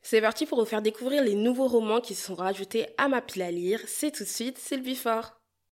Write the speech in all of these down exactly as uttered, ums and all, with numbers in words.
C'est parti pour vous faire découvrir les nouveaux romans qui se sont rajoutés à ma pile à lire. C'est tout de suite, c'est le Before.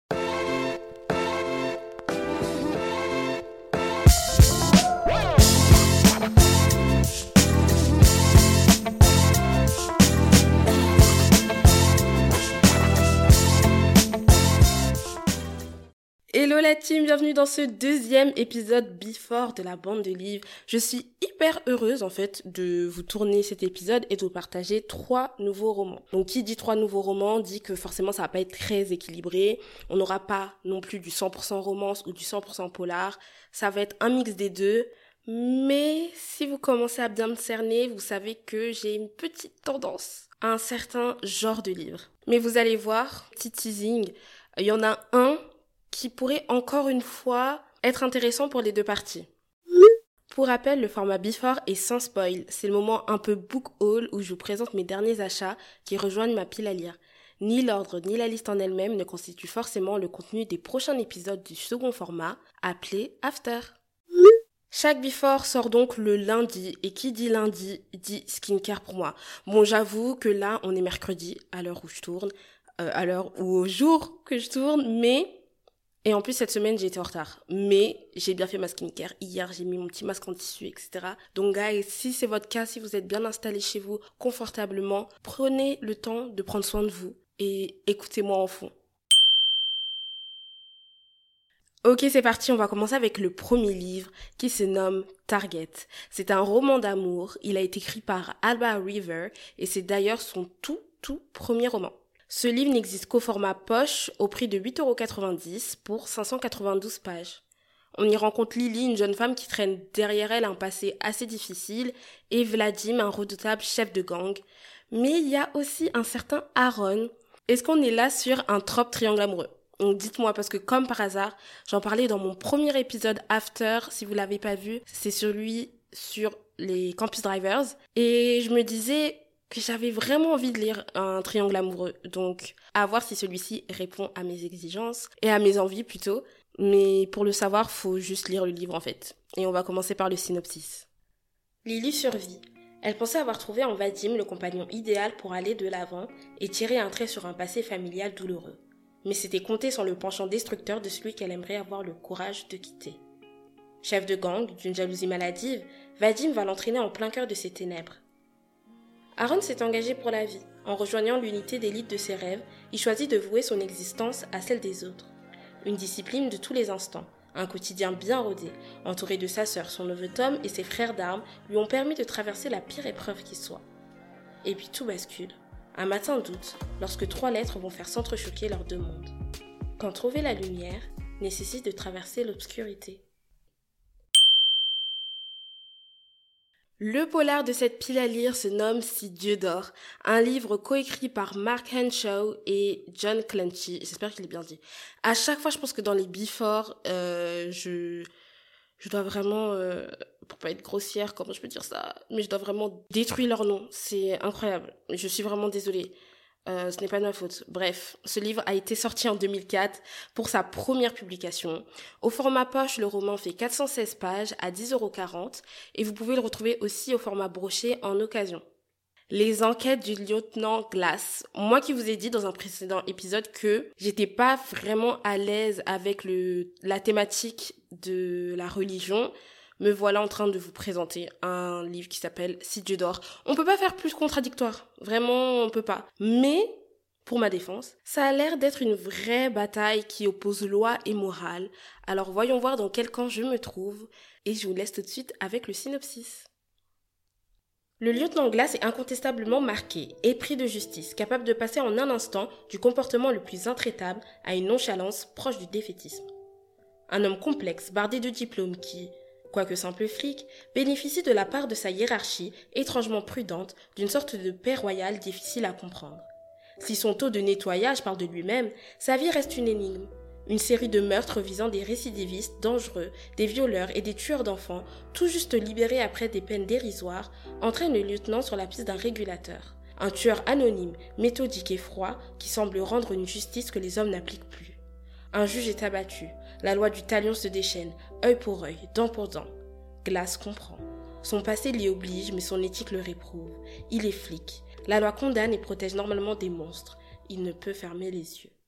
Hello la team, bienvenue dans ce deuxième épisode Before de la bande de livres. Je suis hyper heureuse en fait de vous tourner cet épisode et de vous partager trois nouveaux romans. Donc qui dit trois nouveaux romans dit que forcément ça va pas être très équilibré. On n'aura pas non plus du cent pour cent romance ou du cent pour cent polar. Ça va être un mix des deux. Mais si vous commencez à bien me cerner, vous savez que j'ai une petite tendance à un certain genre de livre. Mais vous allez voir, petit teasing, il y en a un qui pourrait encore une fois être intéressant pour les deux parties. Pour rappel, le format Before est sans spoil. C'est le moment un peu book haul où je vous présente mes derniers achats qui rejoignent ma pile à lire. Ni l'ordre ni la liste en elle-même ne constituent forcément le contenu des prochains épisodes du second format, appelé After. Chaque Before sort donc le lundi, et qui dit lundi dit skincare pour moi. Bon, j'avoue que là, on est mercredi, à l'heure où je tourne, euh, à l'heure ou au jour que je tourne, mais... Et en plus, cette semaine, j'ai été en retard. Mais j'ai bien fait ma skincare. Hier, j'ai mis mon petit masque en tissu, et cetera. Donc, guys, si c'est votre cas, si vous êtes bien installés chez vous, confortablement, prenez le temps de prendre soin de vous et écoutez-moi en fond. Ok, c'est parti, on va commencer avec le premier livre qui se nomme Target. C'est un roman d'amour. Il a été écrit par Alba River et c'est d'ailleurs son tout, tout premier roman. Ce livre n'existe qu'au format poche, au prix de huit euros quatre-vingt-dix pour cinq cent quatre-vingt-douze pages. On y rencontre Lily, une jeune femme qui traîne derrière elle un passé assez difficile, et Vladim, un redoutable chef de gang. Mais il y a aussi un certain Aaron. Est-ce qu'on est là sur un trope triangle amoureux ? Donc dites-moi, parce que comme par hasard, j'en parlais dans mon premier épisode After, si vous l'avez pas vu, c'est celui sur les campus drivers, et je me disais que j'avais vraiment envie de lire un triangle amoureux, donc à voir si celui-ci répond à mes exigences, et à mes envies plutôt, mais pour le savoir, faut juste lire le livre en fait. Et on va commencer par le synopsis. Lily survit. Elle pensait avoir trouvé en Vadim le compagnon idéal pour aller de l'avant et tirer un trait sur un passé familial douloureux. Mais c'était compter sur le penchant destructeur de celui qu'elle aimerait avoir le courage de quitter. Chef de gang, d'une jalousie maladive, Vadim va l'entraîner en plein cœur de ses ténèbres. Aaron s'est engagé pour la vie. En rejoignant l'unité d'élite de ses rêves, il choisit de vouer son existence à celle des autres. Une discipline de tous les instants, un quotidien bien rodé, entouré de sa sœur, son neveu Tom et ses frères d'armes, lui ont permis de traverser la pire épreuve qui soit. Et puis tout bascule. Un matin d'août, lorsque trois lettres vont faire s'entrechoquer leurs deux mondes. Quand trouver la lumière nécessite de traverser l'obscurité. Le polar de cette pile à lire se nomme Si Dieu dort, un livre coécrit par Mark Henshaw et John Clancy, j'espère qu'il est bien dit. À chaque fois, je pense que dans les Before, euh, je, je dois vraiment, euh, pour pas être grossière, comment je peux dire ça, mais je dois vraiment détruire leur nom, c'est incroyable, je suis vraiment désolée. Euh, ce n'est pas de ma faute. Bref, ce livre a été sorti en deux mille quatre pour sa première publication. Au format poche, le roman fait quatre cent seize pages à dix euros quarante et vous pouvez le retrouver aussi au format broché en occasion. Les enquêtes du lieutenant Glass. Moi qui vous ai dit dans un précédent épisode que j'étais pas vraiment à l'aise avec le, la thématique de la religion, me voilà en train de vous présenter un livre qui s'appelle Si Dieu dort. On peut pas faire plus contradictoire. Vraiment, on peut pas. Mais, pour ma défense, ça a l'air d'être une vraie bataille qui oppose loi et morale. Alors voyons voir dans quel camp je me trouve. Et je vous laisse tout de suite avec le synopsis. Le lieutenant Glass est incontestablement marqué, épris de justice, capable de passer en un instant du comportement le plus intraitable à une nonchalance proche du défaitisme. Un homme complexe, bardé de diplômes qui... quoique simple flic, bénéficie de la part de sa hiérarchie, étrangement prudente, d'une sorte de paix royale difficile à comprendre. Si son taux de nettoyage parle de lui-même, sa vie reste une énigme. Une série de meurtres visant des récidivistes dangereux, des violeurs et des tueurs d'enfants, tout juste libérés après des peines dérisoires, entraîne le lieutenant sur la piste d'un régulateur. Un tueur anonyme, méthodique et froid, qui semble rendre une justice que les hommes n'appliquent plus. Un juge est abattu. La loi du talion se déchaîne, œil pour œil, dent pour dent. Glass comprend. Son passé l'y oblige, mais son éthique le réprouve. Il est flic. La loi condamne et protège normalement des monstres. Il ne peut fermer les yeux.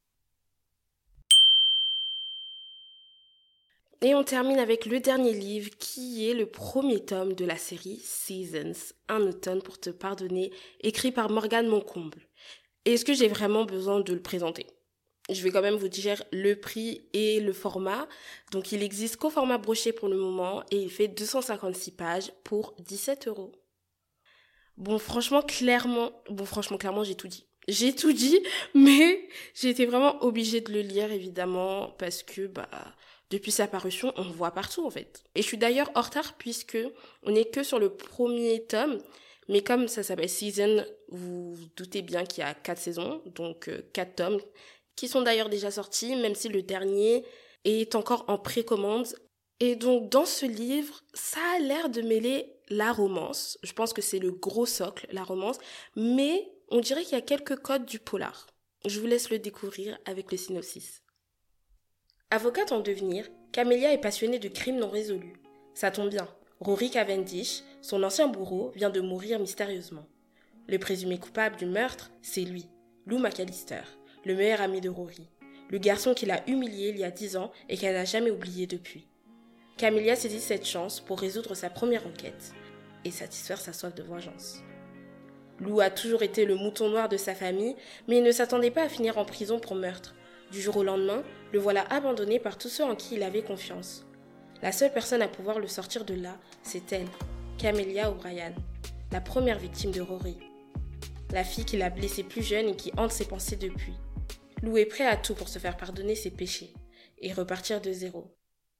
Et on termine avec le dernier livre qui est le premier tome de la série Seasons, Un automne pour te pardonner, écrit par Morgane Moncomble. Et est-ce que j'ai vraiment besoin de le présenter ? Je vais quand même vous dire le prix et le format. Donc il existe qu'au format broché pour le moment et il fait deux cent cinquante-six pages pour dix-sept euros. Bon franchement clairement, bon franchement clairement j'ai tout dit. J'ai tout dit, mais j'ai été vraiment obligée de le lire évidemment parce que bah depuis sa parution, on le voit partout en fait. Et je suis d'ailleurs en retard puisque on n'est que sur le premier tome, mais comme ça s'appelle Season, vous vous doutez bien qu'il y a quatre saisons, donc euh, quatre tomes, qui sont d'ailleurs déjà sortis, même si le dernier est encore en précommande. Et donc dans ce livre, ça a l'air de mêler la romance, je pense que c'est le gros socle, la romance, mais on dirait qu'il y a quelques codes du polar. Je vous laisse le découvrir avec le synopsis. Avocate en devenir, Camélia est passionnée de crimes non résolus. Ça tombe bien, Rory Cavendish, son ancien bourreau, vient de mourir mystérieusement. Le présumé coupable du meurtre, c'est lui, Lou McAllister, le meilleur ami de Rory, le garçon qui l'a humilié il y a dix ans et qu'elle n'a jamais oublié depuis. Camélia saisit cette chance pour résoudre sa première enquête et satisfaire sa soif de vengeance. Lou a toujours été le mouton noir de sa famille, mais il ne s'attendait pas à finir en prison pour meurtre. Du jour au lendemain, le voilà abandonné par tous ceux en qui il avait confiance. La seule personne à pouvoir le sortir de là, c'est elle, Camélia O'Brien, la première victime de Rory. La fille qui l'a blessé plus jeune et qui hante ses pensées depuis. Lou est prêt à tout pour se faire pardonner ses péchés et repartir de zéro.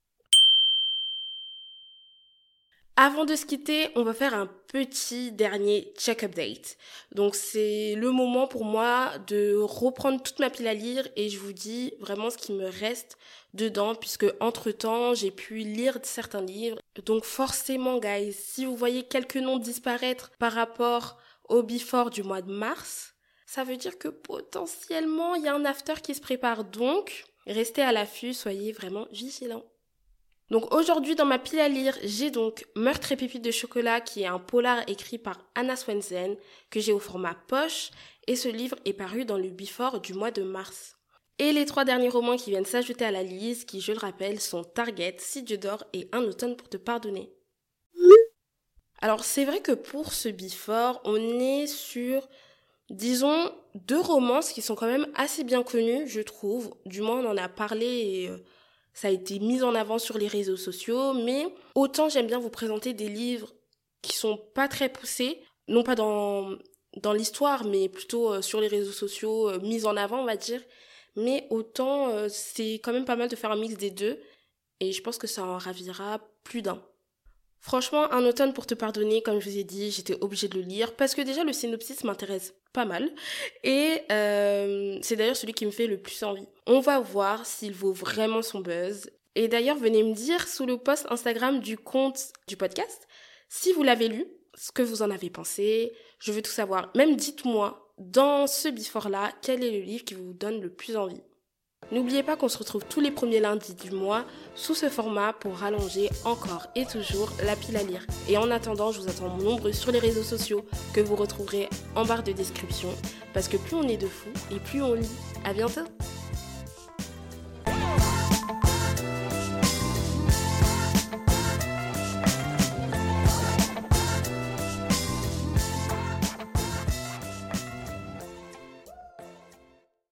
Avant de se quitter, on va faire un petit dernier check update. Donc c'est le moment pour moi de reprendre toute ma pile à lire et je vous dis vraiment ce qui me reste dedans puisque entre-temps, j'ai pu lire certains livres. Donc forcément, guys, si vous voyez quelques noms disparaître par rapport au before du mois de mars, ça veut dire que potentiellement, il y a un after qui se prépare. Donc, restez à l'affût, soyez vraiment vigilants. Donc aujourd'hui dans ma pile à lire, j'ai donc Meurtre et pépites de chocolat qui est un polar écrit par Anna Swensen que j'ai au format poche et ce livre est paru dans le before du mois de mars. Et les trois derniers romans qui viennent s'ajouter à la liste qui, je le rappelle, sont Target, Si Dieu dort et Un automne pour te pardonner. Alors c'est vrai que pour ce before, on est sur, disons, deux romances qui sont quand même assez bien connues, je trouve. Du moins on en a parlé et... Euh, ça a été mis en avant sur les réseaux sociaux, mais autant j'aime bien vous présenter des livres qui sont pas très poussés, non pas dans, dans l'histoire, mais plutôt euh, sur les réseaux sociaux, euh, mis en avant, on va dire. Mais autant, euh, c'est quand même pas mal de faire un mix des deux, et je pense que ça en ravira plus d'un. Franchement, Un automne pour te pardonner, comme je vous ai dit, j'étais obligée de le lire, parce que déjà le synopsis m'intéresse pas mal, et euh, c'est d'ailleurs celui qui me fait le plus envie. On va voir s'il vaut vraiment son buzz, et d'ailleurs venez me dire sous le post Instagram du compte du podcast, si vous l'avez lu, ce que vous en avez pensé, je veux tout savoir. Même dites-moi, dans ce before-là, quel est le livre qui vous donne le plus envie. N'oubliez pas qu'on se retrouve tous les premiers lundis du mois sous ce format pour rallonger encore et toujours la pile à lire. Et en attendant, je vous attends nombreux sur les réseaux sociaux que vous retrouverez en barre de description parce que plus on est de fous et plus on lit. À bientôt!